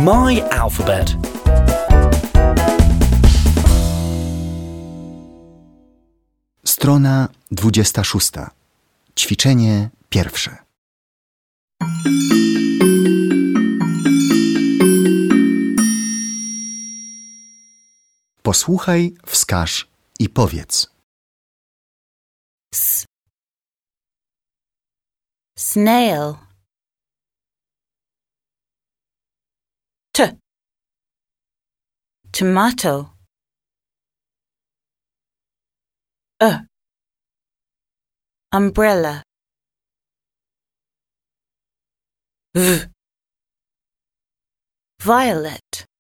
My alphabet. Strona 26. Ćwiczenie pierwsze. Posłuchaj, wskaż i powiedz. Snail. Tomato. Umbrella. Violet.